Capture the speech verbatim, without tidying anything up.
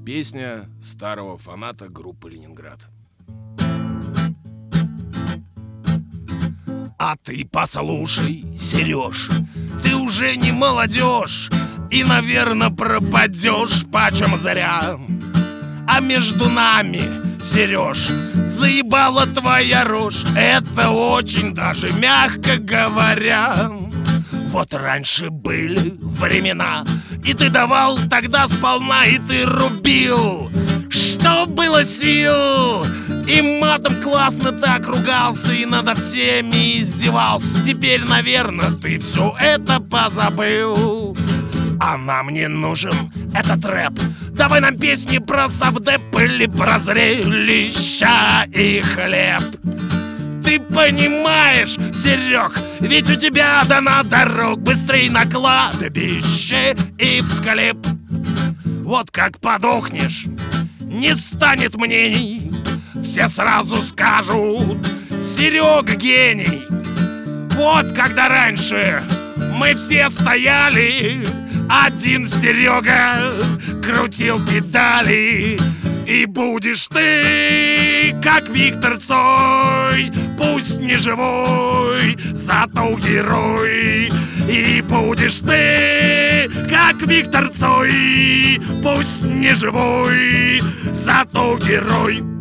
Песня старого фаната группы «Ленинград». А ты послушай, Сереж, ты уже не молодежь и, наверное, пропадешь почем зря. А между нами, Сереж, заебала твоя рожь. Это очень даже мягко говоря. Вот раньше были времена, и ты давал тогда сполна, и ты рубил, что было сил. И матом классно так ругался, и над всеми издевался. Теперь, наверное, ты все это позабыл. А нам не нужен этот рэп. Давай нам песни про совдеп или про зрелища и хлеб. Ты понимаешь, Серег, ведь у тебя дана дорог быстрей на кладбище и в склеп. Вот как подохнешь, не станет мнений, все сразу скажут: Серега гений. Вот когда раньше мы все стояли, один Серега крутил педали. И будешь ты, как Виктор Цой, пусть не живой, зато герой. И будешь ты, как Виктор Цой, пусть не живой, зато герой.